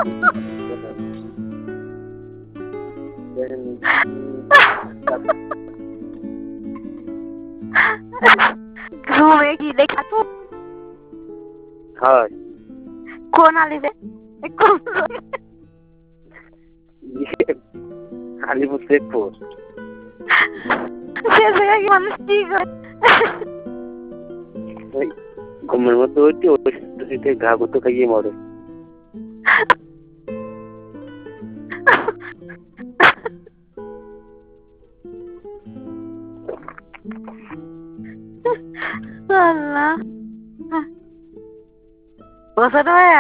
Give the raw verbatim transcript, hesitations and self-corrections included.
ঘুমে কি দেখা তো হয় কোন আলিবে কোন আলিপুর শেখপুর সে জায়গায় কি মানুষ কি করে ওই ঘুমের মধ্যে ওইটি ওইতে ঘা করতে খাইয়ে মরে আল্লাহ বসে তো